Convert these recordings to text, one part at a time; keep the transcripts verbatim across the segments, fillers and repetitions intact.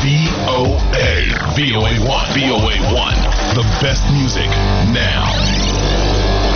V O A. V O A one. V O A one. The best music now.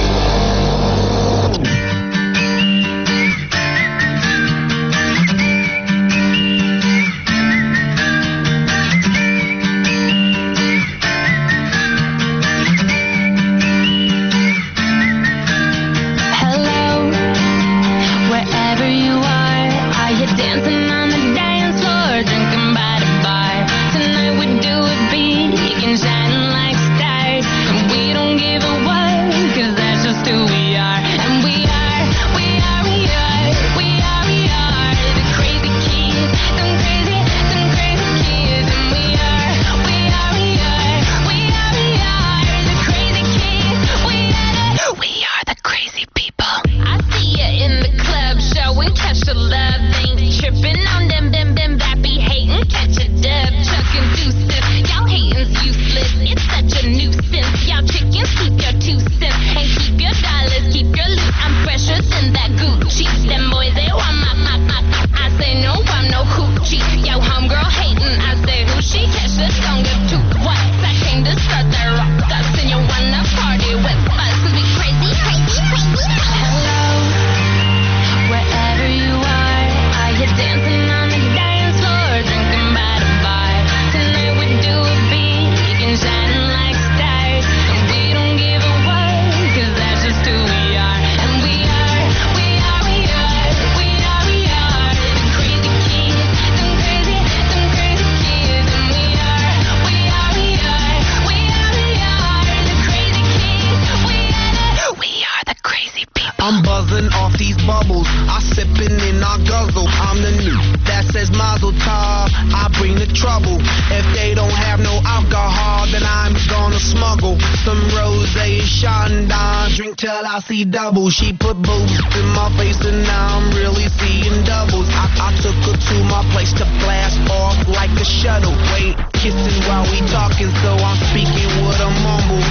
I'm buzzing off these bubbles, I sippin' and I guzzle. I'm the new that says Mazel Tov, I bring the trouble. If they don't have no alcohol, then I'm gonna smuggle some rosé Chandon. Drink till I see double. She put booze in my face and now I'm really seeing doubles. I, I took her to my place to blast off like a shuttle. Wait, kissing while we talking, so I'm speaking with a mumble.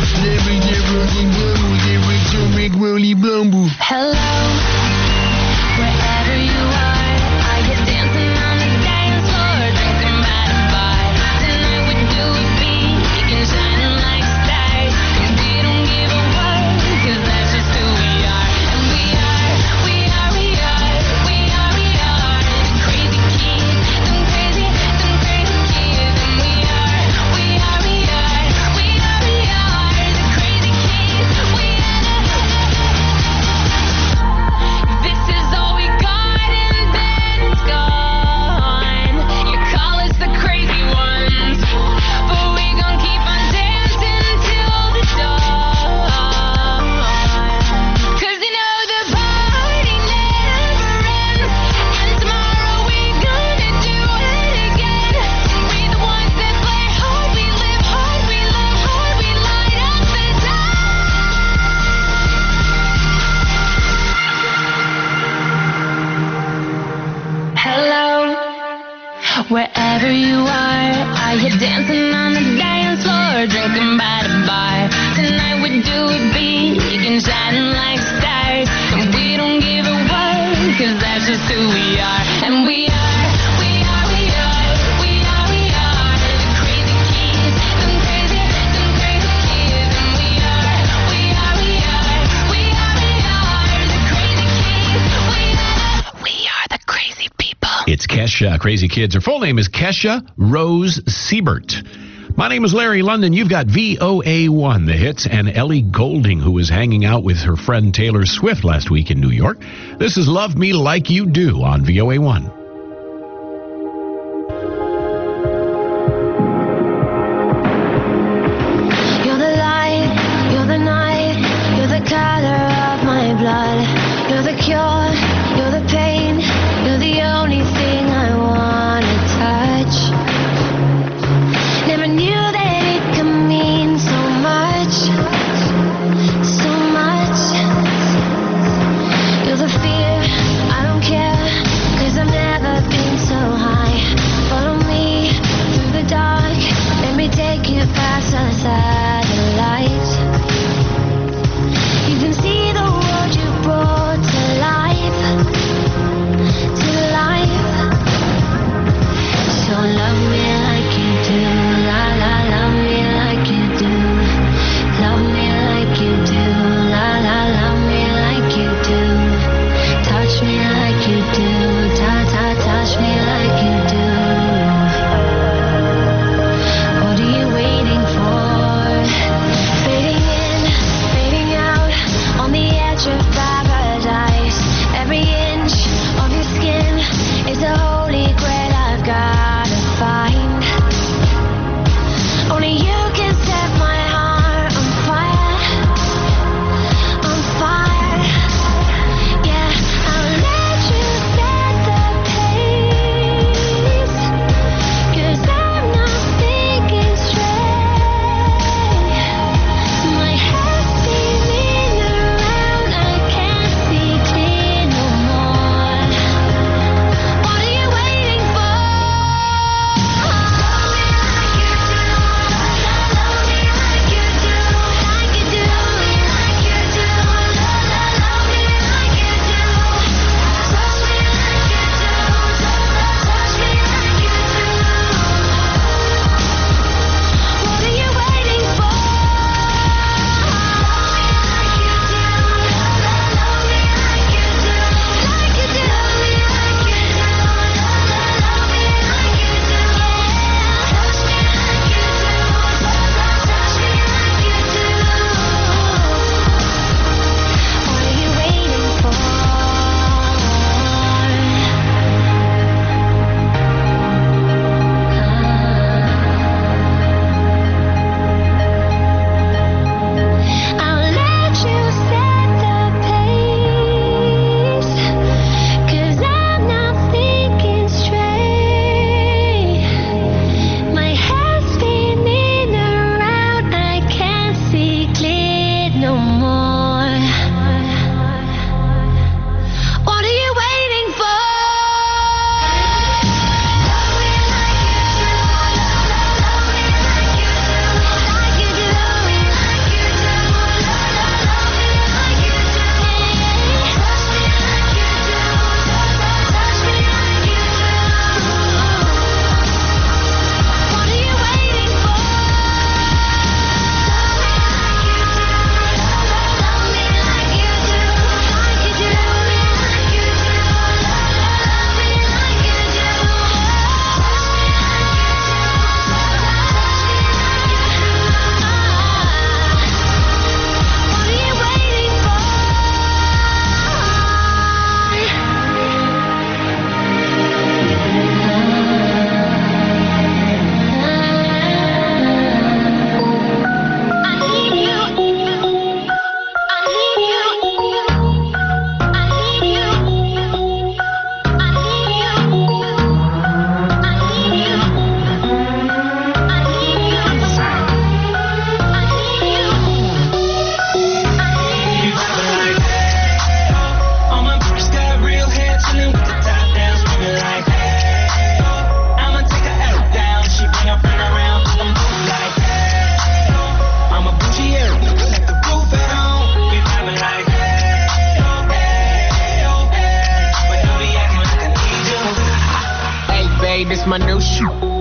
Hello, wherever you are, I get dancing on the dance floor, drinking by the bar. Tonight we do it big and shining like stars, and we don't give a what, 'cause that's just who we are. And we are, we are, we are, we are, we are the crazy kids, them crazy, them crazy kids. And we are, we are, we are, we are, we are the crazy kids. We are the Wherever you are, are you dancing on the dance floor, drinking by the bar? Tonight we do it big and shining like stars, and we don't give a what, 'cause that's just who we are. And we are, we are, we are, we are, we are the crazy kids, them crazy, them crazy kids. And we are, we are, we are, we are, we are the crazy kids. We are, we are the crazy people. It's Kesha, Crazy Kids. Her full name is Kesha Rose Siebert. My name is Larry London. You've got V O A one, the hits, and Ellie Goulding, who was hanging out with her friend Taylor Swift last week in New York. This is Love Me Like You Do on V O A one. You're the light, you're the night, you're the color of my blood. You're the cure, you're the pain, you're the only thing I wanna touch. Never knew that it could mean so much, so much. You're the fear, I don't care, 'cause I'm never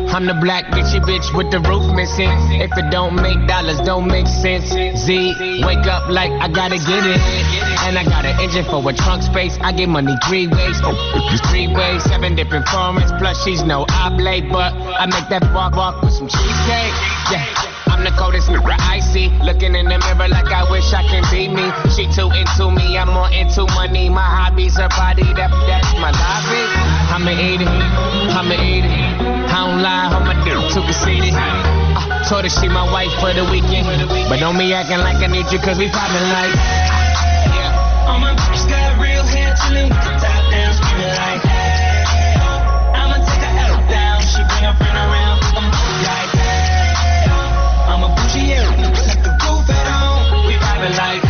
I'm the black bitchy bitch with the roof missing. If it don't make dollars, don't make sense. Z, wake up like I gotta get it. And I got an engine for a trunk space. I get money three ways, oh, three ways, seven different formats. Plus she's no oblate, but I make that walk walk with some cheesecake. Yeah, I'm the coldest mirror I see. Looking in the mirror like I wish I can be me. She too into me, I'm more into money. My hobby's her body, that, that's my lobby. I'ma eat it, I'ma eat it. I don't lie, I'm a dude too conceited. Uh, told her she my wife for the weekend, but don't be acting like I need you cause we poppin' like. All my bitches got real hair, chillin' with the top down, screamin' like, hey, I'ma take her out down, she bring her friend around, I'm like, hey, I'm a bougie, yeah, let the roof at home, we vibin' like,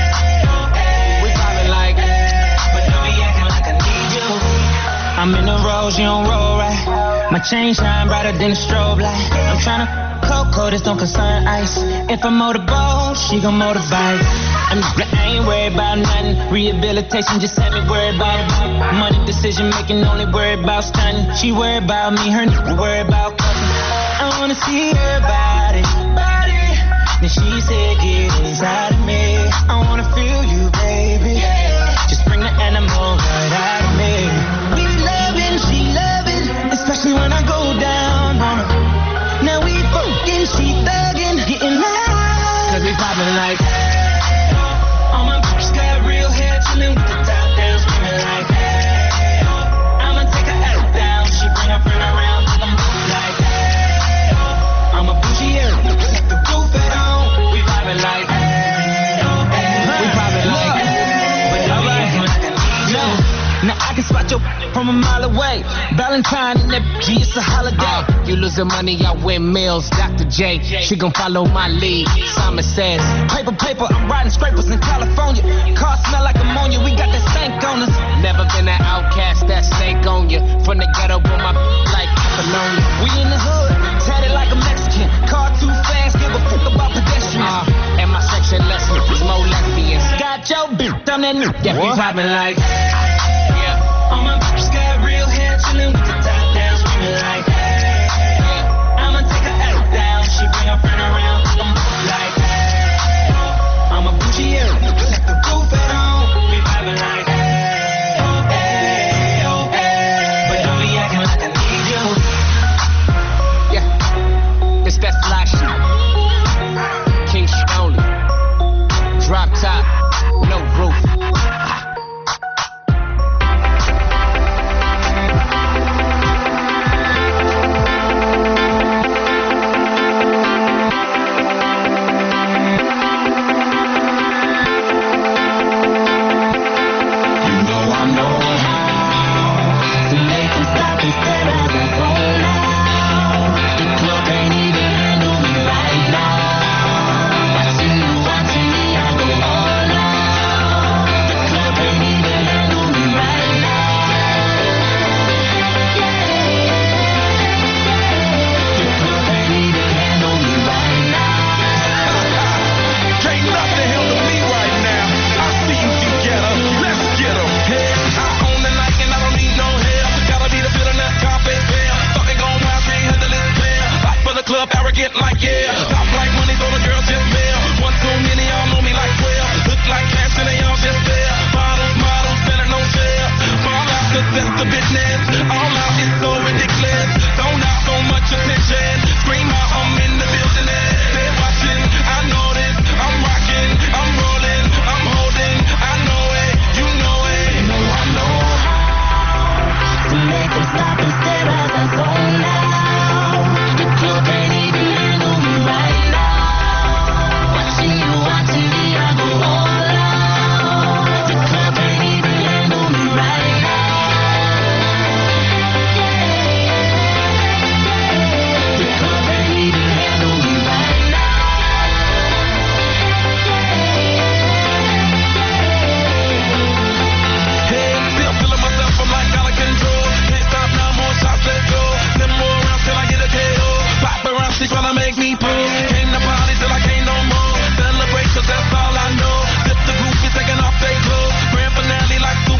hey, we vibin' like, but don't be acting like I need you. I'm in the rose, you don't roll right, my chain shine brighter than a strobe light, I'm tryna Coco, this don't concern ice. If I motorboat, she gon' motorbike. I'm, I ain't worried about nothing. Rehabilitation just had me worried about money. Decision making, only worried about stunning. She worried about me, her nigga worried about cutting. I wanna see her body, body. Then she said, get inside of me. I wanna feel you, baby. Just bring the animal right out of me. We loving, she loving, especially when I go down on her. Now we fucking, she thuggin', getting loud. Cause we poppin' like. All my bitches got real hair, chillin' with the top down, screamin' like, hey, I'ma take her out down, she bring her friend around, I'm like, hey, I'm a bougie, yeah, let the roof at home, we vibin' like, hey, We poppin' like. but don't be acting like I need you. Now I can spot your from a mile away. Valentine and that G, it's a holiday. Uh, you losing money, I win meals. Doctor J, she gon' follow my lead. Simon says, paper, paper, I'm riding scrapers in California. Car smell like ammonia, we got that stank on us. Never been an outcast, that stank on you. From the ghetto with my like Apollonia. We in the hood, tatted like a Mexican. Car too fast, give a fuck about pedestrians. Uh, and my section less is more lesbians. Got your bitch on that new, that be poppin' like. All my bitches got real hair, chillin' with the top down, screamin' like, hey, I'ma take her out down, she bring her friend around, I'm like, hey, I'm a bougie, yeah, let the roof at home, we vibin' like, hey, hey, but don't be acting like I need you. Yeah, it's that fly shit. King shit only. Drop top, no roof.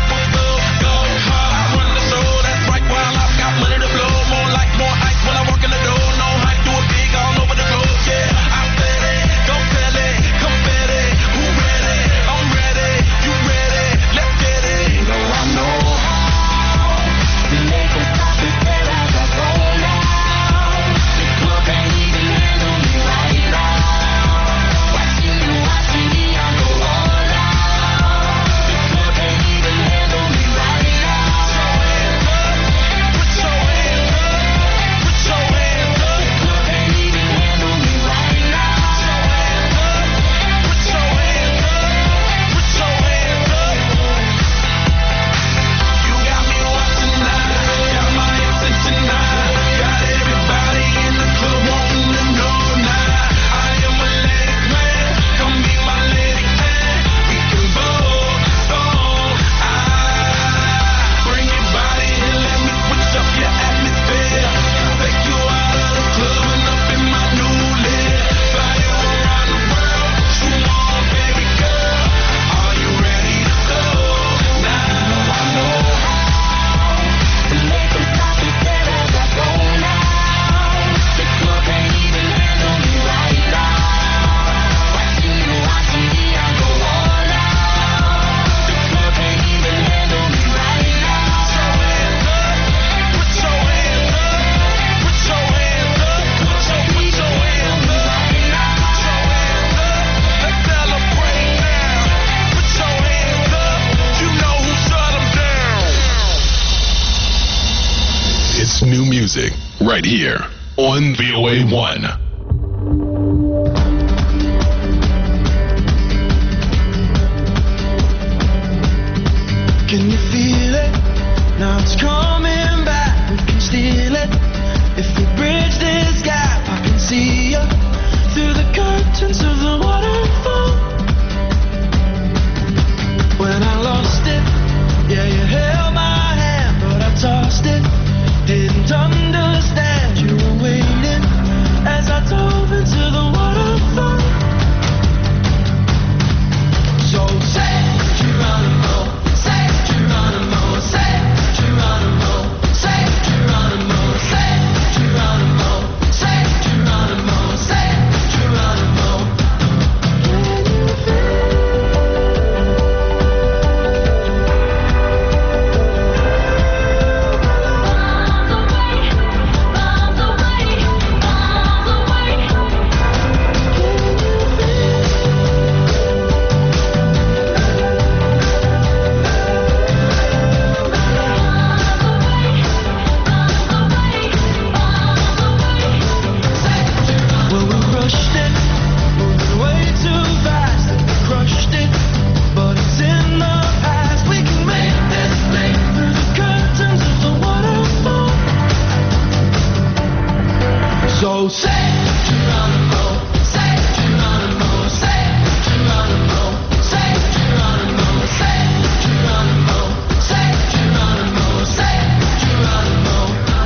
More like more ice when I walk in the on V O A one. Can you feel it? Now it's coming back. We can steal it. If we bridge this gap, I can see you through the curtains of the waterfall. When I lost it, yeah, you held my hand, but I tossed it. Didn't understand you were waiting as I dove into the waterfall. So say Geronimo, say Geronimo, say Geronimo, say Geronimo, say Geronimo, say Geronimo, say Geronimo. So say Geronimo, say Geronimo, say Geronimo, say Geronimo, say Geronimo, say Geronimo, say Geronimo.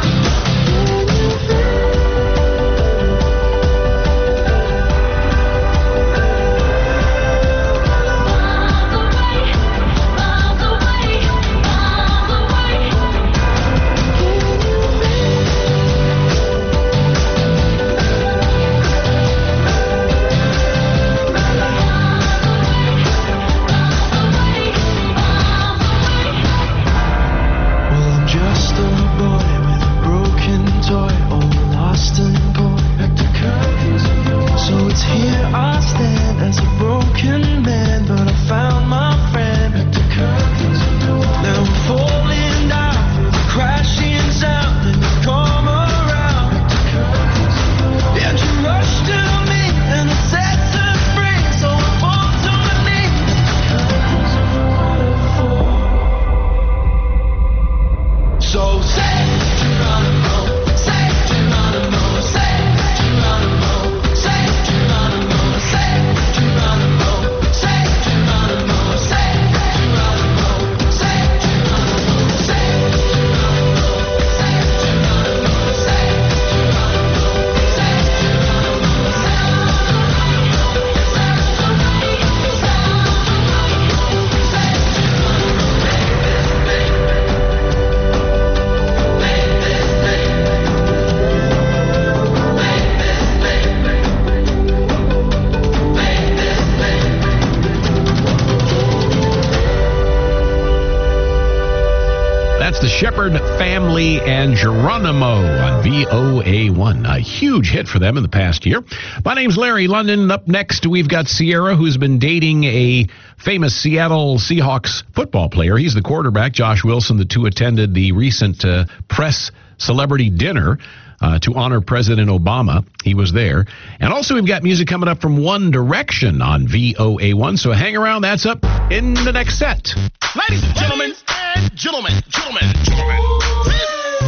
Shepherd Family and Geronimo on V O A one. A huge hit for them in the past year. My name's Larry London. Up next, we've got Sierra, who's been dating a famous Seattle Seahawks football player. He's the quarterback, Josh Wilson. The two attended the recent uh, press celebrity dinner uh, to honor President Obama. He was there. And also, we've got music coming up from One Direction on V O A one. So hang around. That's up in the next set. Ladies and gentlemen, and gentlemen, gentlemen, gentlemen, this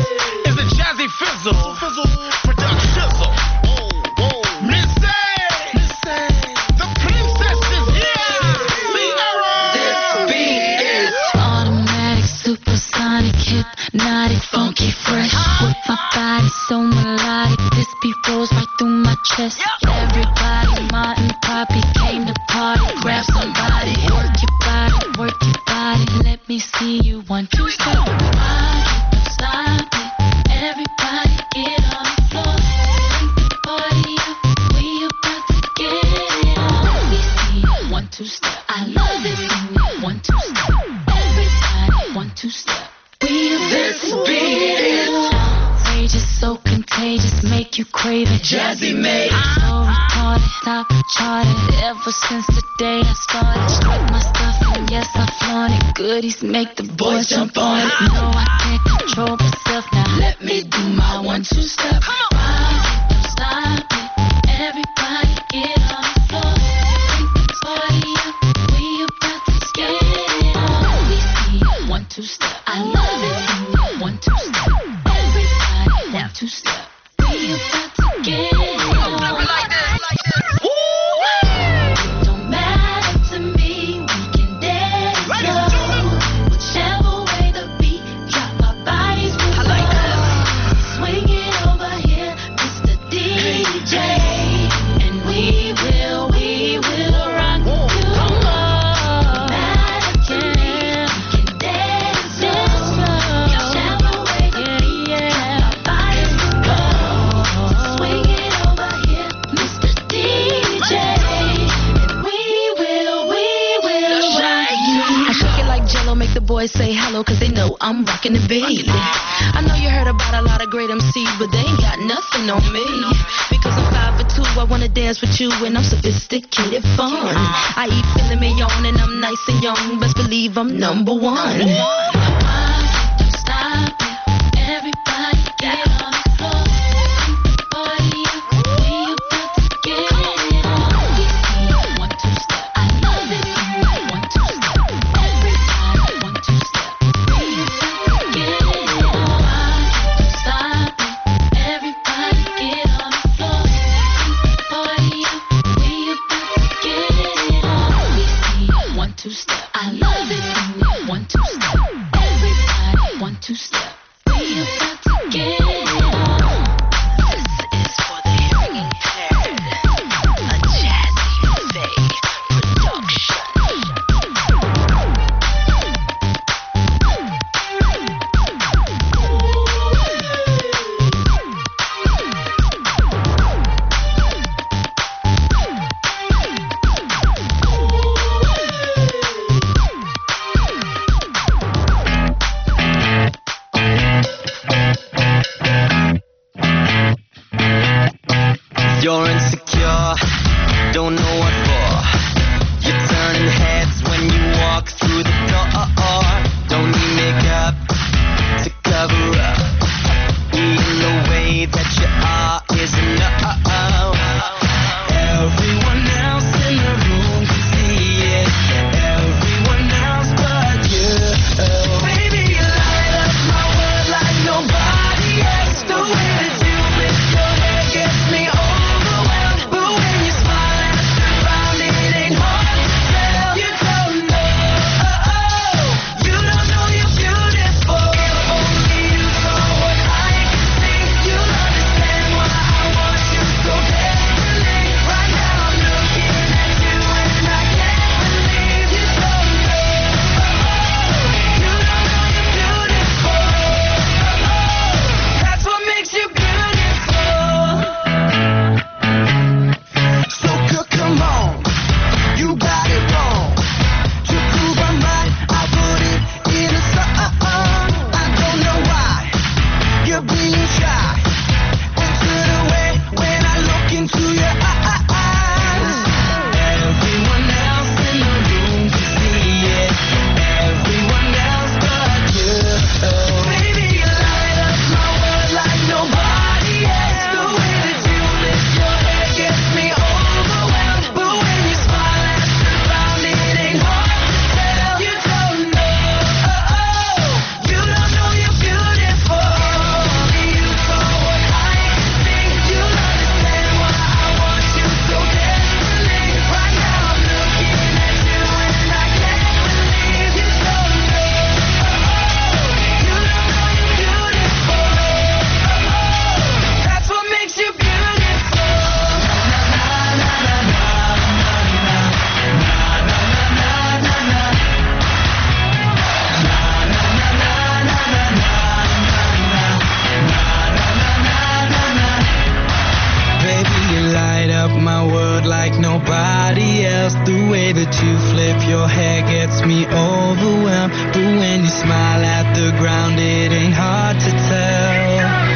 is the Jazzy Fizzle, Fizzle production. Oh, oh, Missy, Missy, the princess is here. This beat is automatic, supersonic, hypnotic, funky, fresh. With my body so melodic, this beat rolls right through my chest. Everybody, Martin, Poppy came to party. Grab somebody, work your body, work your body. Let me see you one, two, step. Rock it, stop it. Everybody get on the floor. Bring the party up. We about to get it on. Let me see you one, two, step. I love this thing. One, two, step. Everybody, one, two, step. We this beat is outrageous, so contagious, make you crave it. Jazzy made it. So retarded, top charted. Ever since the day I started, strike my stuff and yes I flaunt it. Goodies make the boys jump on it. No, I can't control myself now. Let me do my one two step. Come on. get it on. Like this, like this. It don't matter to me, we can dance Ladies and slow. gentlemen. Whichever way the beat drop, our bodies will I like go. that. Swing it over here, Mister D J, and we will, we will rock you. No matter to me, we can dance slow. Whichever way the beat drop, our bodies will go. Swing it over here, Mister D J, and we will, we will rock you. I shake it like Jello, make the boys say hello, cause they know I'm rocking the beat. I know you heard about a lot of great M Cs, but they ain't got nothing on me. Because I'm five for two, I wanna dance with you, and I'm sophisticated fun. I eat filet mignon, and I'm nice and young, best believe I'm number one. Don't stop it, everybody get on the floor. Party up, we about to get it on. One, two, step, I love it. One, two, step, everybody, one, two, step. We about to get it on. Don't stop it, everybody get on the floor. Party up, we about to get it on. We see one, two, step, I love it. One, two, step, everybody, one, two, step. We about to get it on. This is for the hearing impaired. A Jazzy Faye production. You're insecure, don't know what for. You're turning heads when you walk through the door. Don't need makeup to cover up. Even the way that you are is enough. Everyone else in the room can see it. Everyone else but you. Baby, you light up my world like nobody else. The way that you lift your head gets me overwhelmed. But when you smile at the ground, it ain't hard to tell. You don't know, you don't know you're beautiful. Only you know what I can see. You'll understand why I want you so desperately. Right now I'm looking at you and I can't believe you don't know. You don't know you're beautiful. That's what makes you beautiful. So c- come on, you got it wrong. To prove I'm right, I put it in a song. I don't know why you're being shy and turn away when I look into your eyes. Everyone else in the room can see it. Everyone else but you. Baby, you light up my world like nobody else. The way that you lift your head gets me overwhelmed. But when you smile at the ground, it ain't hard to tell. You don't know, you don't know you're beautiful. Only you know what I can see. You'll understand why I want you so desperately. Right now I'm looking at you and I can't believe you don't know. You don't know you're beautiful. That's what makes you beautiful. Baby, you light up my world like nobody else. The way that you flip your hair gets me overwhelmed. But when you smile at the ground, it ain't hard to tell.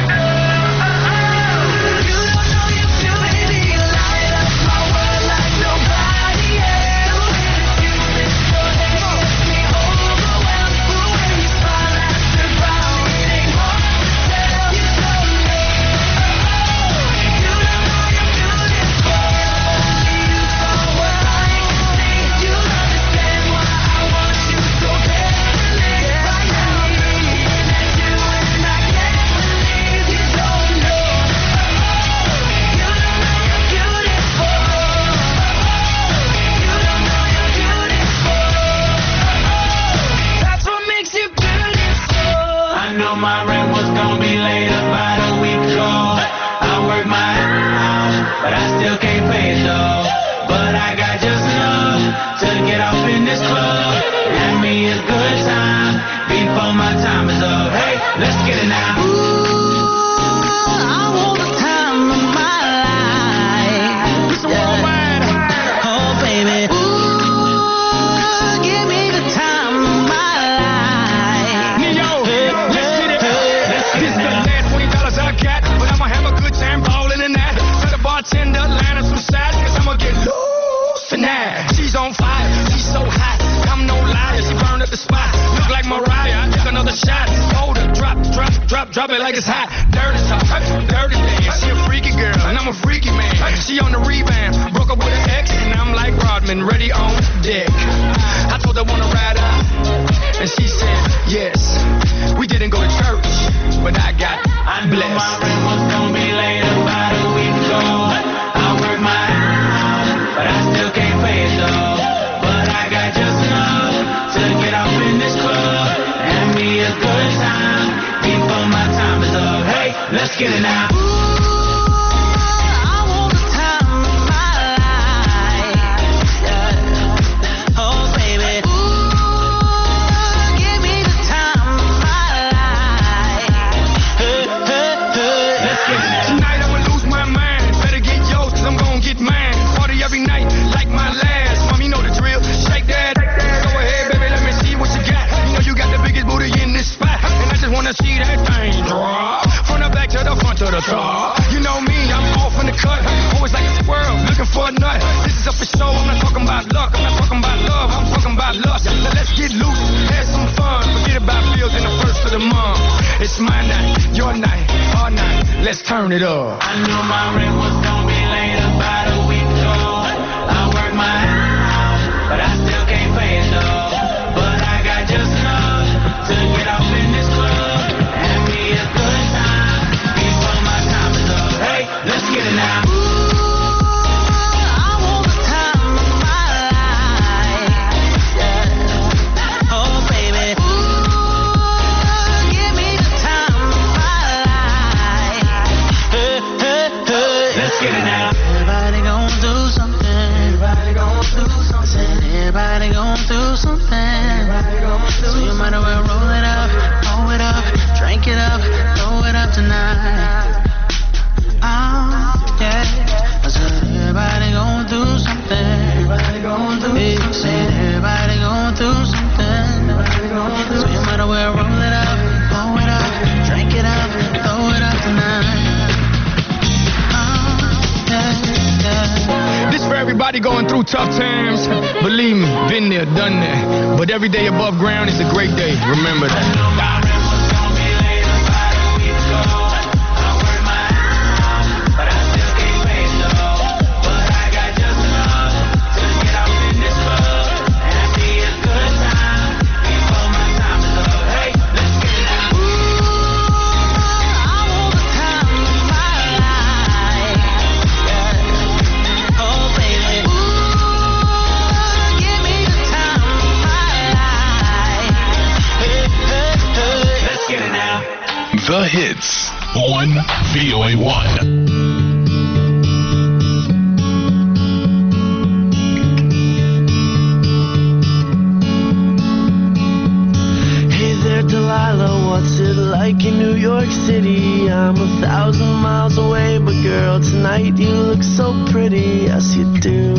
You don't know you're beautiful. Baby, you light up my world like nobody else. The way that you flip your hair gets me overwhelmed. But when you smile at the ground, it ain't hard to tell. You don't know, you don't know you're beautiful. Only you know what I can see. You'll understand why I want you so desperately. Right now I'm looking at you and but I still can't pay it though. But I got just enough to get off in this club. Have me a good time before my time is up. Hey, let's get it now. I want the time of my life. It's a worldwide. Oh, baby. Ooh, give me the time of my life. Neo, let's get it. This is the last twenty dollars I got, but I'ma have a good time ballin' in that. Tell the bartender, line up some shots, cause I'ma get loose tonight. She's on fire, she's so hot, I'm no liar, she burned up the spot. Look like Mariah, I took another shot. Hold her, drop, drop, drop, drop it like it's hot. Dirty talk, dirty dance, she a freaky girl, and I'm a freaky man. She on the rebound, broke up with an ex, and I'm like Rodman, ready on deck. I told her wanna ride up, and she said yes. We didn't go to church, but I got I knew blessed. my rent was gonna be late about a week ago. I work my ass, but I still can't pay it though. But I got just enough to get off in this club. Have me a good time before my time is up. Hey, let's get it now. I want the time of my life. Yeah. Oh, baby. Ooh, give me the time of my life. Hey, hey, hey. Let's get it. Tonight I'ma lose my mind. Better get yours, cause I'm gonna get mine. Party every night, like my last. Mom, you know the drill. Shake that. Go ahead, baby, let me see what you got. You know you got the biggest booty in this spot. And I just wanna see that thing drop. From the back to the front to the top. You know me, I'm off in the cut. Always like a squirrel, looking for a nut. This is up for show, I'm not talking about luck. I'm not talking about love, I'm talking about lust. Now let's get loose, have some fun. Forget about bills in the first of the month. It's my night, your night, our night. Let's turn it up. I knew my rent was gonna be late about a week ago. I work my ass, but I still can't pay it though. But I got just enough to get off in this club. Have me a good time before my time is up. Hey, let's get it now. I want the time of my life. Yeah. Oh, baby. Ooh, give me the time of my life. Hey, hey, hey. Let's get it now. Everybody gon' do something. Everybody gon' do something. Everybody gon' do something. So you might as well roll it up, roll it up, drink it up, throw it up tonight. Oh, yeah. I said everybody gon' do something. Everybody gon' do hey, something. Said everybody gon' do something. Everybody gon' do so you might as well roll it up, roll it up, drink it up, throw it up tonight. Oh, yeah, yeah. This for everybody going through tough times. Believe me, been there, done that. But every day above ground is a great day. Remember that. The hits on V O A one. Delilah, what's it like in New York City? I'm a thousand miles away, but girl, tonight you look so pretty, yes you do.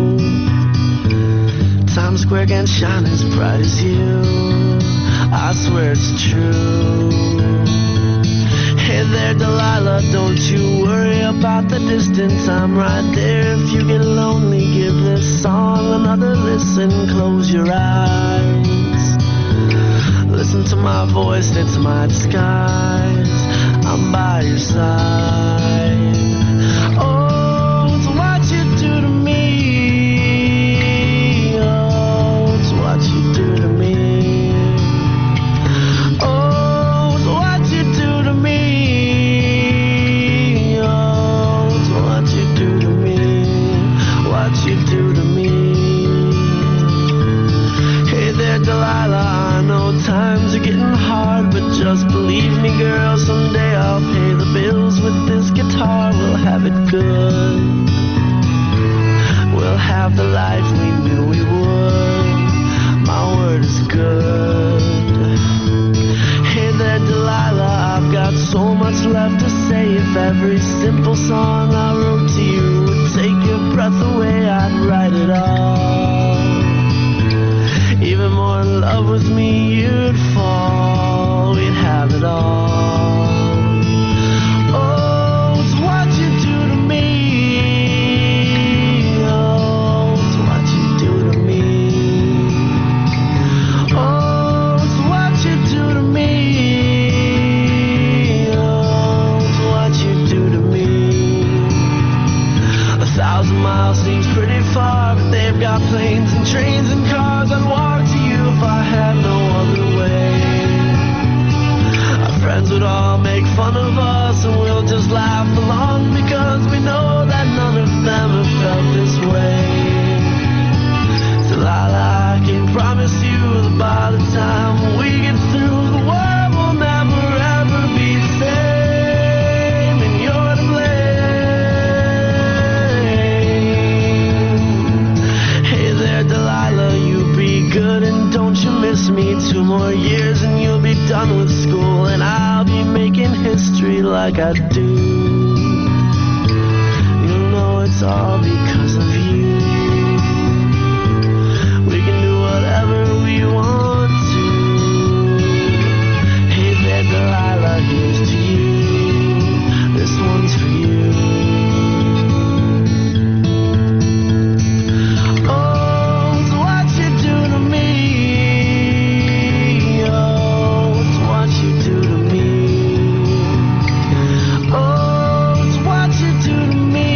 Times Square can shine as bright as you, I swear it's true. Hey there, Delilah, don't you worry about the distance, I'm right there. If you get lonely, give this song another listen, close your eyes. Listen to my voice, it's my disguise. I'm by your side. Oh, it's what you do to me. Oh, it's what you do to me. Oh, it's what you do to me. Oh, it's what you do to me. What you do to me. Hey there, Delilah. Times are getting hard, but just believe me, girl, someday I'll pay the bills with this guitar, we'll have it good. thousand miles seems pretty far, but they've got planes and trains and cars. I'd walk to you if I had no other way. Our friends would all make fun of us, and we'll just laugh along because we know that none of them have felt this way. Delilah, I can promise you that by the time we get through, the world will never ever be the same, and you're to blame. Hey there, Delilah, you be good and don't you miss me. Two more years and you'll be done with school, and I'll be making history like I do. You know it's all because of you. We can do whatever we want to. Hey there, Delilah, here's to you. This one's for you. Oh, it's what you do to me. Oh, it's what you do to me. Oh, it's what you do to me.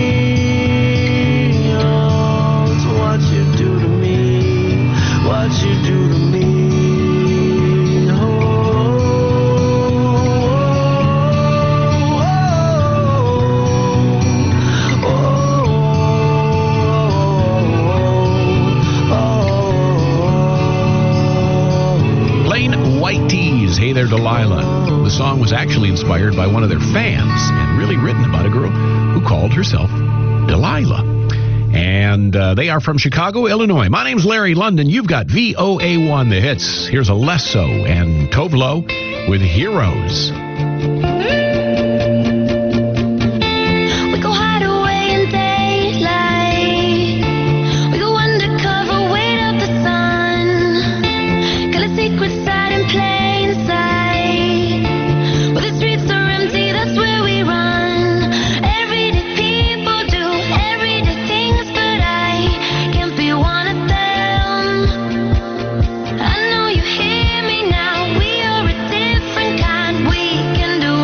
Oh, it's what you do to me. What you do to me. Oh, oh, oh, oh. Plain White Tees, Hey There, Delilah. The song was actually inspired by one of their fans and really written about a girl who called herself Delilah. And uh, they are from Chicago, Illinois. My name's Larry London. You've got V O A one, the hits. Here's Alesso and Tovlo with Heroes. We go hide away in daylight. We go undercover, wait up the sun. Got a secret side in plain sight. Where the streets are empty, that's where we run. Everyday people do everyday things, but I can't be one of them. I know you hear me now. We are a different kind. We can do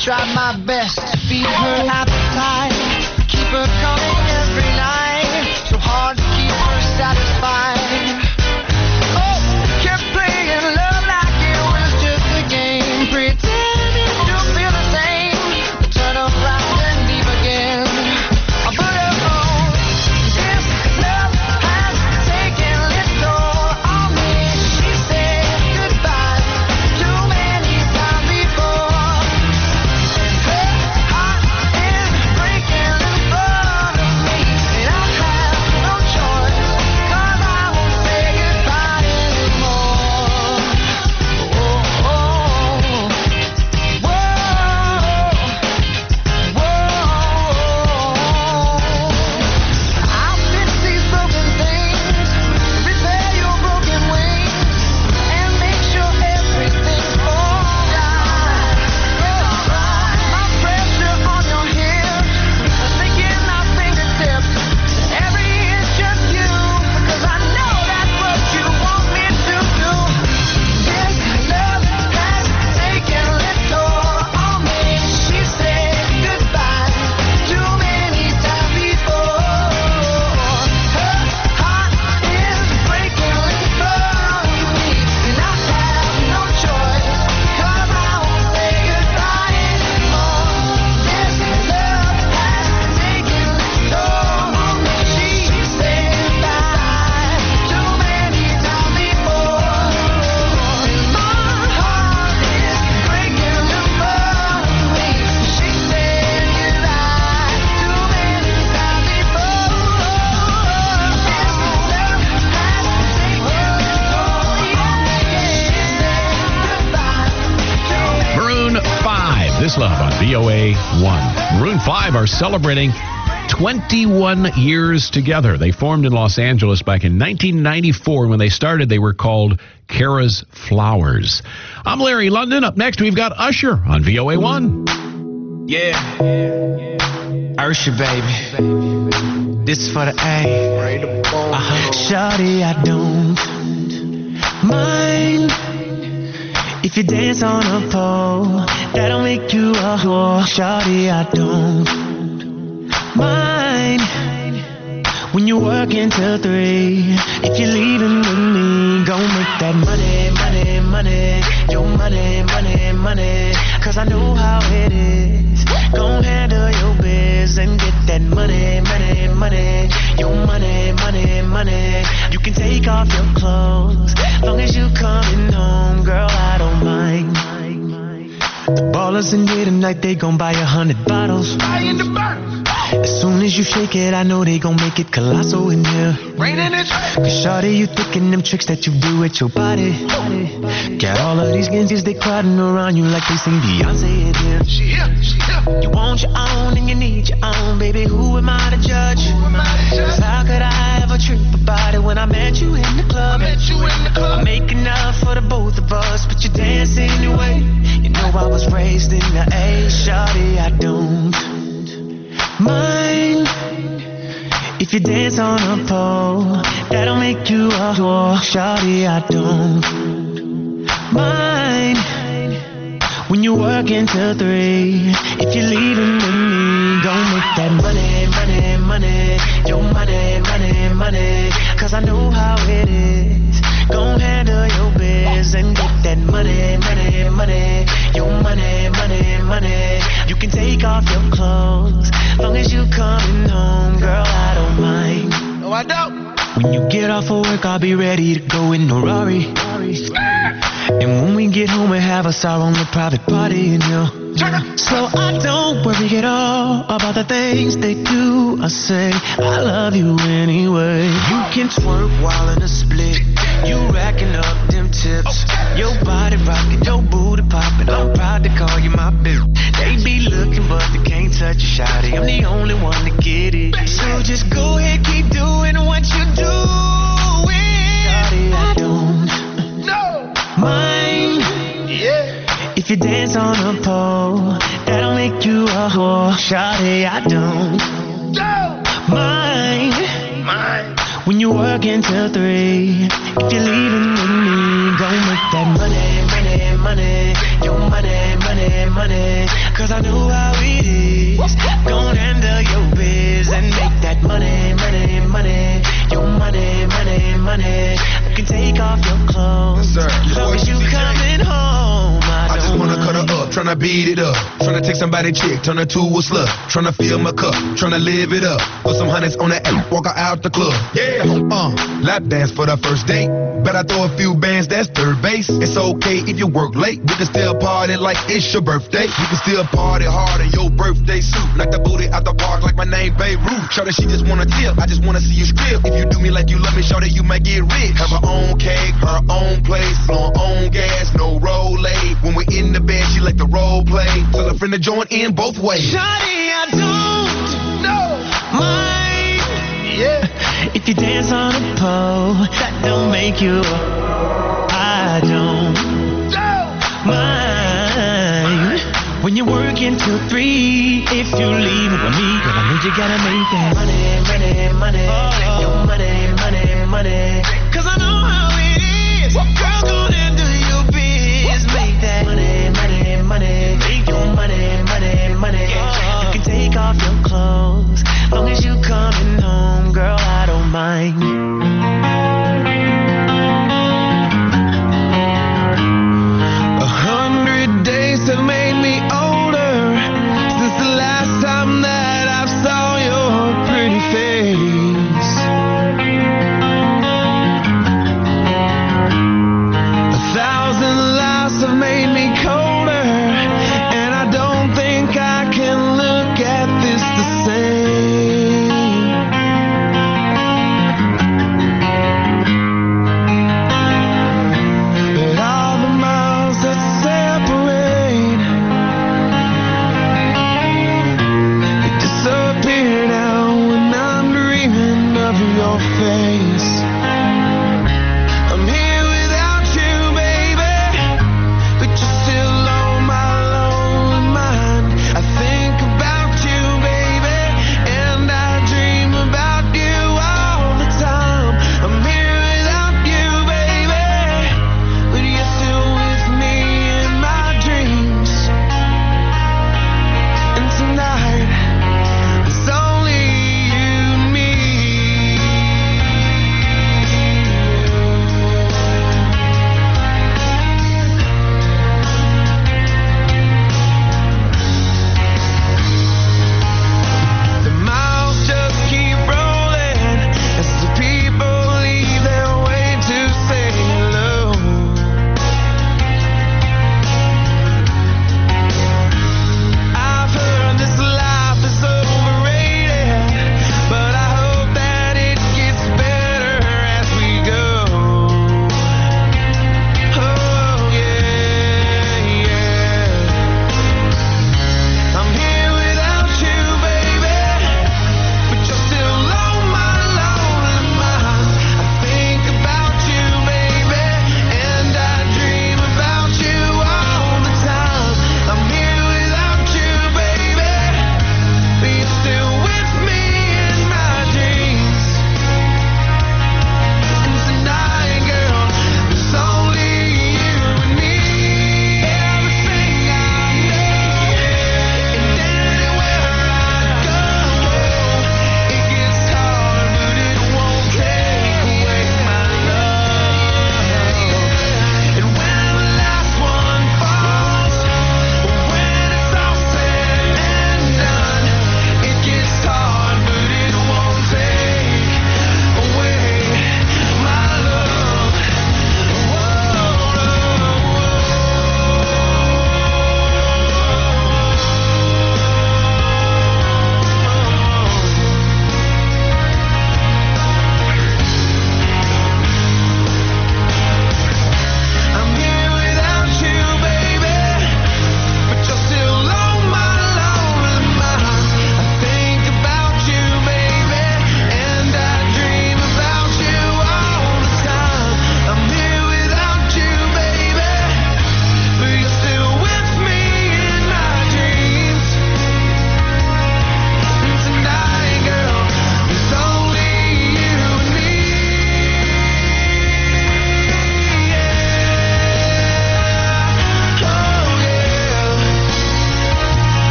try my best to feed her appetite, keep her coming every night. So hard to keep her satisfied. Oh, kept playing love like it was just a game, pretending to feel the same. Turn around and leave again. I put her on. This love has taken its toll on me. She said goodbye too many times before. Her heart is breaking in front of me, and I have no choice, 'cause I won't say goodbye anymore. Oh, oh, whoa, whoa. I'll fix these broken things, repair your broken wings, and make sure everything's alright. My pressure on your hips, sinking my fingertips. Every inch just you, because I know that's what you want me to do. This love has taken its toll on me. She said goodbye too many times before. Her heart is breaking in front of me, and I have no choice, 'cause I won't say goodbye anymore. This love has taken its toll on me. She said goodbye too many times before. My heart is breaking in front of me. She said goodbye too many times before. This love has taken its toll. Yeah, she said goodbye too many. Maroon five, This Love on V O A one. Maroon five are celebrating twenty-one years together. They formed in Los Angeles back in nineteen ninety-four. When they started, they were called Kara's Flowers. I'm Larry London. Up next, we've got Usher on V O A one. Yeah. Ursha, baby. This is for the A. Uh-huh. Shawty, I don't mind if you dance on a pole. That'll make you a whore. Shawty, I don't mind when you work until three. If you're leaving with me, go make that money, money, money. Your money, money, money. Cause I know how it is. Go handle your biz and get that money, money, money. Your money, money, money. You can take off your clothes, long as you coming home, girl, I don't mind. The ballers in here tonight, they gon' buy a hundred bottles. As soon as you shake it, I know they gon' make it colossal in here. Cause shawty, you thinking them tricks that you do with your body. Got all of these ginzies, they crowding around you like they sing Beyonce in here. She here, she here. You want your own and you need your own, baby. Who am I to judge? Cause how could I ever trip about it when I met you in the club? I make enough for the both of us, but you dance anyway. You know I was raised in the A. Shawty, I don't mind if you dance on a pole. That'll make you a whore. Shawty, I don't mind when you work until three. If you're leaving with me, go make that money, money, money. Your money, money, money. Cause I know how it is. Go handle your biz and get that money, money, money. Your money, money, money. You can take off your clothes, long as you coming home, girl, I don't mind. No, I don't. When you get off of work, I'll be ready to go in the Rari. And when we get home, we have us our own private party in here. So I don't worry at all about the things they do or say. I love you anyway. You can twerk while in a split. You racking up them tips. Your body rocking, your booty popping. I'm proud to call you my bitch. They be looking, but they can't touch you, shawty. I'm the only one to get it. So just go ahead, keep doing what you doing. Shawty, I don't mind. Yeah. If you dance on a pole, that'll make you a whore. Shawty, I don't mind when you work until three. If you're leaving with me, go make that money, money, money. Your money, money. money, money. Cause I know how it is. Gon' handle your biz and make that money, money, money. Your money, money, money. I can take off your clothes. Yes, sir. As long as you coming home, I, I just don't wanna cut mind. her up, tryna beat it up. Tryna take somebody chick, turn her to a slut. Tryna fill my cup, tryna live it up. Put some hundreds on that app, walk her out the club. Yeah, uh, lap dance for the first date. Bet I throw a few bands, that's third base. It's okay if you work late. We can still party like it's your birthday. We can still party hard in your birthday suit. Knock the booty out the park like my name Beirut. Shawty, she just wanna tip, I just wanna see you strip. If you do me like you love me, shawty, you might get rich. Have her own cake, her own place, on own gas, no roll late. When we're in the bed, she like the role play. Tell a friend to join in both ways. Shawty, I don't mind. Yeah. If you dance on a pole, that don't make you. I don't mind. When you're working till three, if you leave with me, then I know you gotta make that money, money, money. Your money, money, money. Cause I know how it is. Girl, go and do your biz. Make that money, money, money. Make your money, money, money. You can take off your clothes, long as you coming home, girl, I don't mind. A hundred days have made me older since the last time that I saw your pretty face.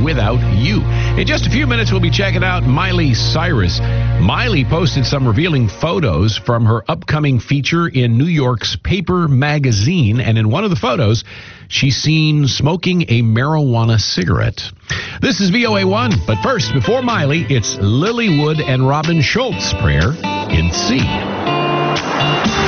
without you. In just a few minutes, we'll be checking out Miley Cyrus. Miley posted some revealing photos from her upcoming feature in New York's Paper magazine, and in one of the photos, she's seen smoking a marijuana cigarette. This is V O A one, but first, before Miley, it's Lilywood and Robin Schultz, Prayer in C.